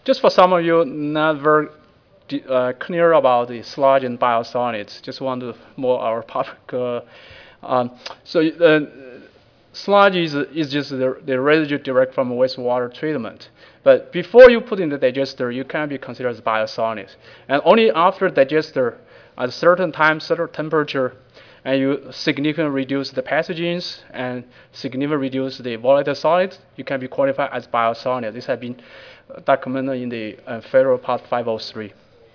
Just for some of you not very clear about the sludge and biosolids, just want to more our public. So sludge is just the residue direct from wastewater treatment. But before you put in the digester, you can be considered as biosolids. And only after digester, at a certain time, certain temperature, and you significantly reduce the pathogens and significantly reduce the volatile solids, you can be qualified as biosolid. This has been documented in the Federal Part 503.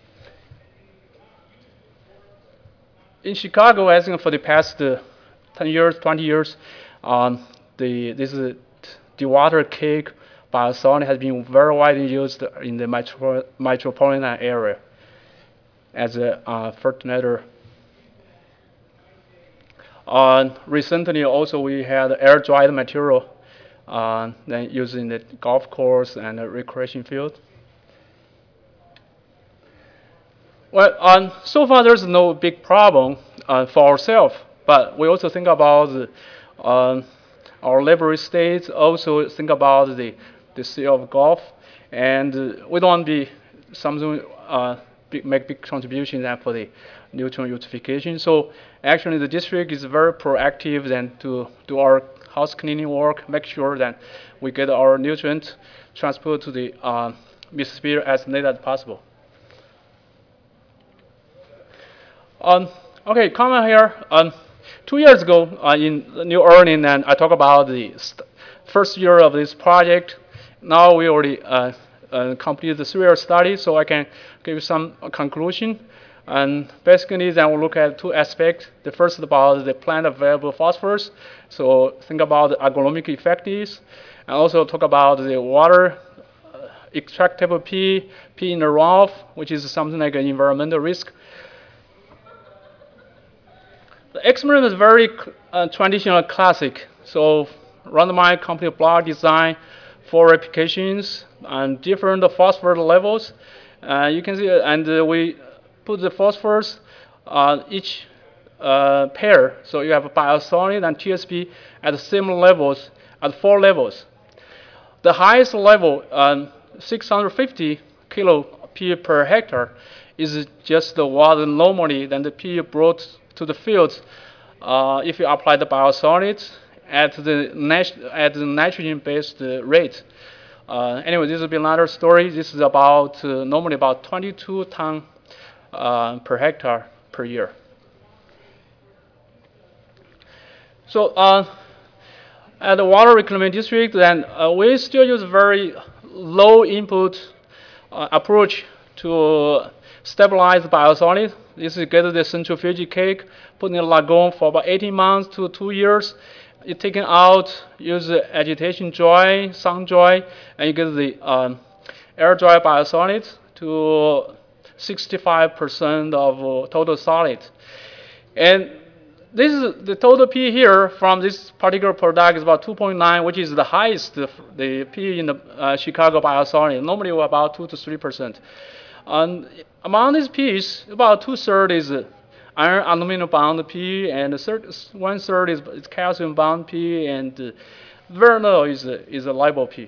In Chicago, I think for the past 10 years, 20 years, this dewatered cake biosolid has been very widely used in the metropolitan area as a fertilizer. Recently, also we had air-dried material then used in the golf course and the recreation field. Well, so far there's no big problem for ourselves, but we also think about our library states, also think about the Sea of Gulf, and we don't want to be something make big contribution for the nutrient eutrophication. So actually the district is very proactive then to do our house cleaning work, make sure that we get our nutrients transported to the Mississippi as late as possible. Okay, comment here. 2 years ago in New Orleans, and I talked about the first year of this project. Now we already completed the 3-year study, so I can give you some conclusion. And basically, then we'll look at 2 aspects. The first is about the plant available phosphorus. So think about the agronomic effectiveness, and also talk about the water extractable P in the runoff, which is something like an environmental risk. The experiment is very traditional, classic. So randomized complete block design, 4 replications, and different phosphorus levels. You can see, and we put the phosphorus each pair. So you have biosolid and TSP at the same levels, at 4 levels. The highest level, 650 kilo P per hectare, is just the water normally than the P brought to the fields if you apply the biosolids at the nitrogen-based rate. Anyway, this will be another story. This is about normally about 22 ton per hectare per year. So at the water reclamation district, then we still use very low input approach to stabilize biosolid. This is get the centrifuge cake, put in a lagoon for about 18 months to 2 years. You take it out, use the agitation joy, sun joy, and you get the air dry biosolids to 65% of total solid. And this is the total P here from this particular product is about 2.9, which is the highest, the P in the Chicago biosolid. Normally we're about 2 to 3%. And among these P's, about 2/3 is iron aluminum bound P, and 1/3 is calcium bound P, and very little is a LIBO P.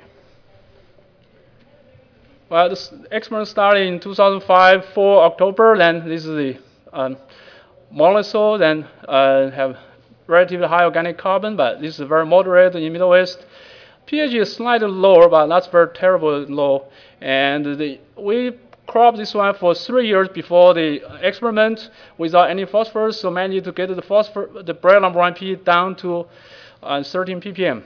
Well, this experiment started in 2005, 4 October. Then this is the mollisol, then have relatively high organic carbon, but this is very moderate in Middle West. pH is slightly lower, but not very terribly low. And we cropped this one for 3 years before the experiment without any phosphorus, so managed to get the bread number 1 P down to 13 ppm.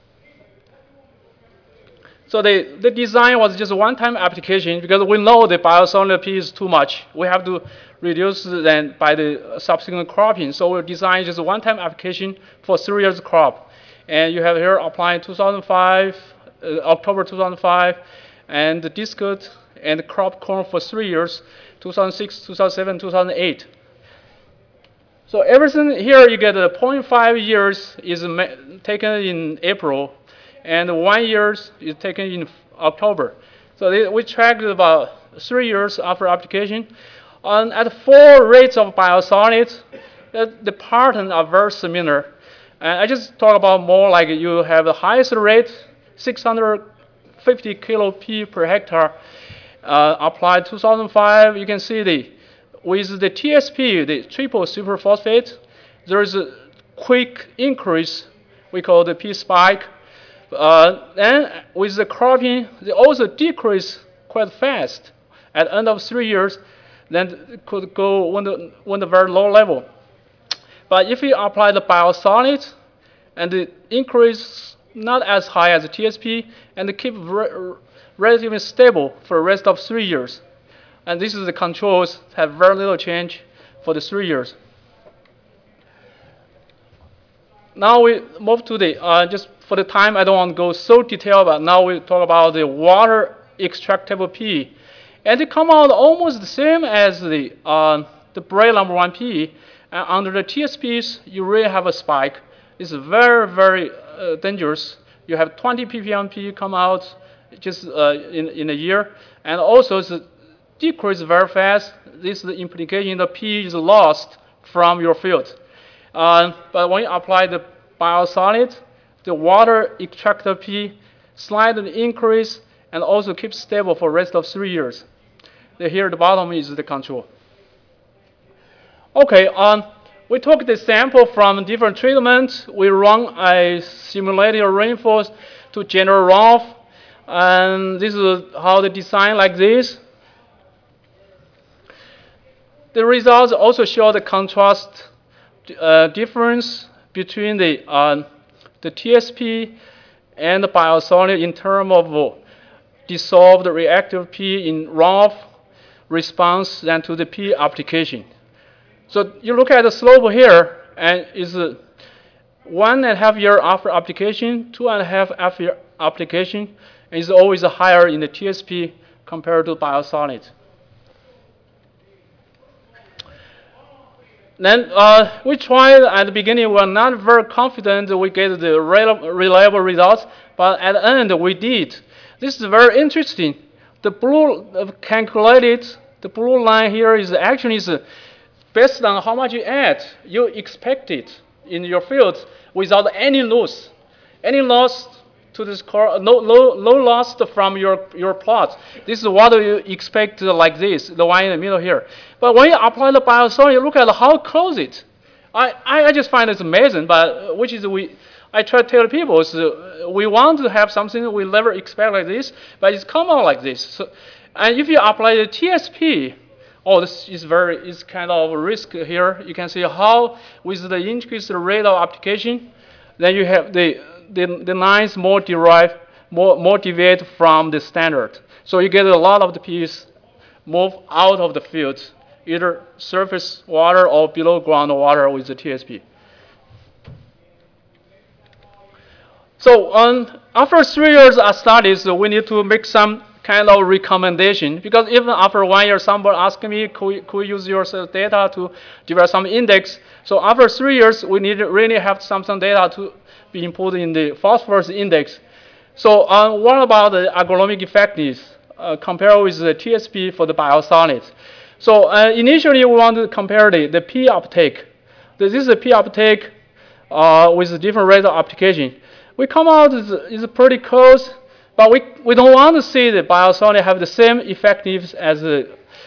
So the design was just a one-time application because we know the biosolid P is too much. We have to reduce then by the subsequent cropping. So we designed just a one-time application for 3 years crop. And you have here applying 2005, October 2005, and the discard and the crop corn for 3 years, 2006, 2007, 2008. So everything here you get 0.5 years is taken in April, and 1 year is taken in October. So we tracked about 3 years after application. And at 4 rates of biosolids, the patterns are very similar. And I just talk about more like you have the highest rate, 650 50 kilo P per hectare applied 2005. You can see with the TSP, the triple superphosphate, there is a quick increase. We call the P spike. Then with the cropping, they also decrease quite fast. At the end of 3 years, then it could go when the very low level. But if you apply the biosolid, and the increase not as high as the TSP, and they keep relatively stable for the rest of 3 years. And this is the controls have very little change for the 3 years. Now we move to the, just for the time, I don't want to go so detailed, but now we talk about the water extractable P. And they come out almost the same as the Bray number 1P. And under the TSPs, you really have a spike. It's very, very dangerous. You have 20 ppm P come out just in a year. And also it's decrease very fast. This is the implication the P is lost from your field. But when you apply the biosolid, the water extractor P slightly increase and also keep stable for the rest of 3 years. Here at the bottom is the control. Okay, we took the sample from different treatments. We run a simulated rainfall to generate runoff. And this is how they design like this. The results also show the contrast difference between the TSP and the biosolid in terms of dissolved reactive P in runoff response than to the P application. So you look at the slope here, and it's 1.5 years after application, 2.5 after application, and it's always higher in the TSP compared to biosolid. Then we tried at the beginning. We were not very confident we get the reliable results, but at the end we did. This is very interesting. The blue calculated, the blue line here is actually based on how much you add. You expect it in your field without any loss. Any loss to this core, no loss from your plot. This is what you expect like this, the one in the middle here. But when you apply the biosolid, you look at how close it. I just find it's amazing, but which is I try to tell people is we want to have something we never expect like this, but it's come out like this. So, and if you apply the TSP, this is kind of a risk here. You can see how with the increased rate of application, then you have the lines more deviate from the standard. So you get a lot of the P's move out of the field, either surface water or below ground water with the TSP. So after 3 years of studies, we need to make some kind of recommendation, because even after 1 year, somebody asked me, could we use your data to develop some index? So after 3 years, we need to really have some data to be input in the phosphorus index. So what about the agronomic effectiveness compared with the TSP for the biosolids? So initially, we want to compare the P uptake. This is the P uptake with different rate of application. We come out is pretty close, but we don't want to see the biosolid have the same effectiveness as the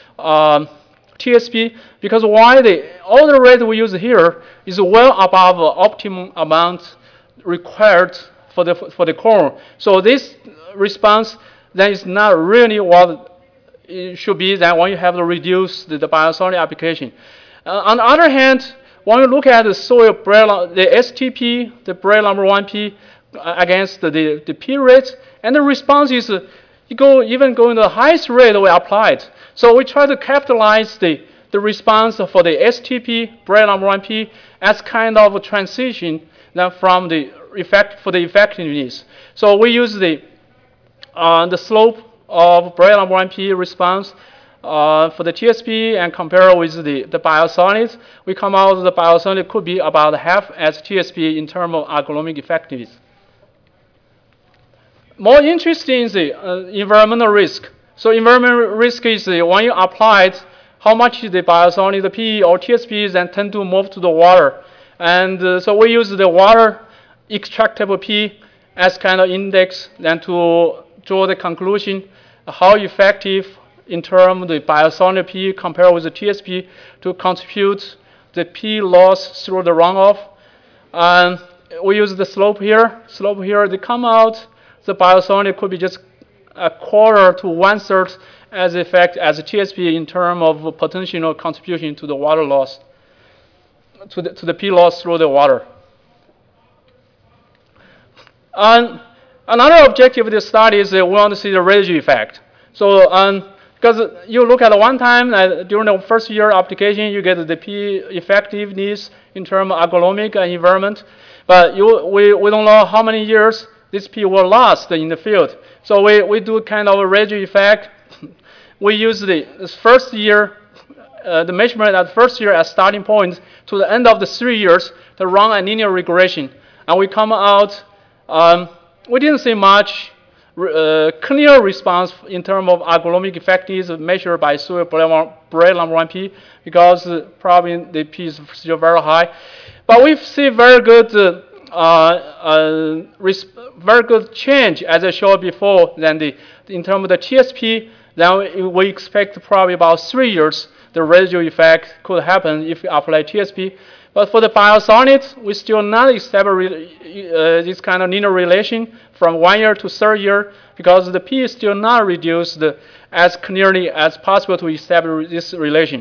TSP, because all the rate we use here is well above optimum amount required for the corn. So this response then is not really what it should be then when you have to reduce the biosolid application. On the other hand, when you look at the soil the STP, the Bray number 1P against the P rate, and the response is even going to the highest rate we applied. So we try to capitalize the response for the STP, Bray number 1P, as kind of a transition then from the effectiveness. So we use the slope of Bray number 1P response for the TSP and compare with the biosolids. We come out the biosolid could be about half as TSP in terms of agronomic effectiveness. More interesting is the environmental risk. So environmental risk is when you applied how much the biosolid, the P or TSP, then tend to move to the water. And so we use the water extractable P as kind of index then to draw the conclusion how effective in terms of the biosolids P compared with the TSP to contribute the P loss through the runoff. And we use the slope here. Slope here, they come out, the biosolid could be just a quarter to 1/3 as effect as a TSP in terms of potential contribution to the water loss, to the P loss through the water. And another objective of this study is we want to see the residue effect. So because you look at one time during the first year application, you get the P effectiveness in terms of agronomic and environment, but we don't know how many years this P will last in the field. So we do kind of a residue effect. We use this first year, the measurement at first year as starting point to the end of the 3 years to run a linear regression. And we come out, we didn't see much clear response in terms of agronomic effectiveness measured by soil Bray number 1P because probably the P is still very high. But we see very good change, as I showed before, than in terms of the TSP. Then we expect probably about 3 years the residual effect could happen if we apply TSP. But for the biosolids, we still not establish this kind of linear relation from 1 year to 3rd year because the P is still not reduced as clearly as possible to establish this relation.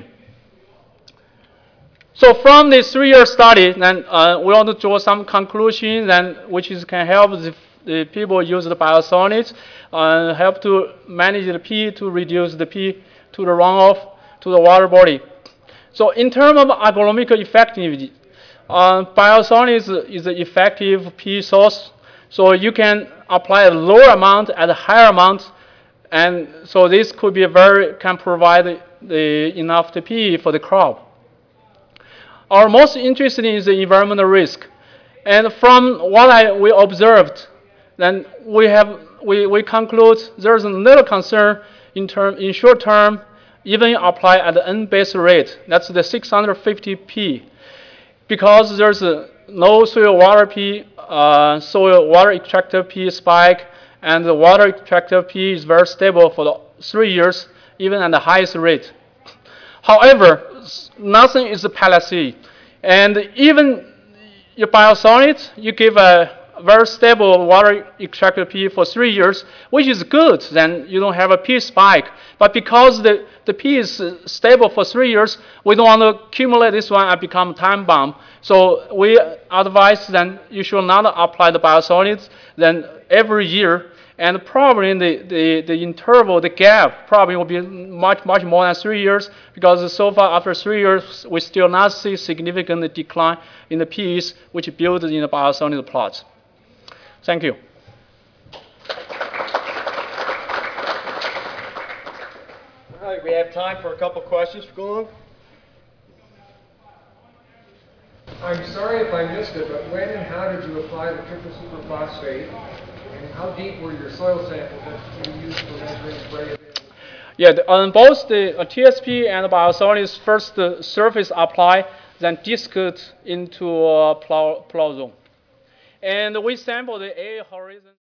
So from this 3-year study, then we want to draw some conclusions, which can help the people use the biosolids, help to manage the P to reduce the P to the runoff to the water body. So in terms of agronomic effectiveness, biosolids is an effective P source. So you can apply a lower amount at a higher amount, and so this could be can provide enough the P for the crop. Our most interesting is the environmental risk, and from what we observed, then we conclude there's a little concern in short term, even apply at the N-base rate. That's the 650 P, because there's no soil water P, soil water extractor P spike, and the water extractor P is very stable for the 3 years, even at the highest rate. However, nothing is a panacea, and even your biosolids, you give a very stable water extractor P for 3 years, which is good, then you don't have a P spike. But because the P is stable for 3 years, we don't want to accumulate this one and become time bomb. So we advise then you should not apply the biosolids then every year, and probably in the interval, the gap probably will be much more than 3 years, because so far after 3 years, we still not see significant decline in the P's which build in the biosolid plots. Thank you. All right, we have time for a couple questions for Gulong. I'm sorry if I missed it, but when and how did you apply the triple superphosphate? And how deep were your soil samples that you used for measuring Bray availability? Yeah, on both the TSP and the biosolids, first the surface apply, then disked into plow zone. And we sample the A horizon.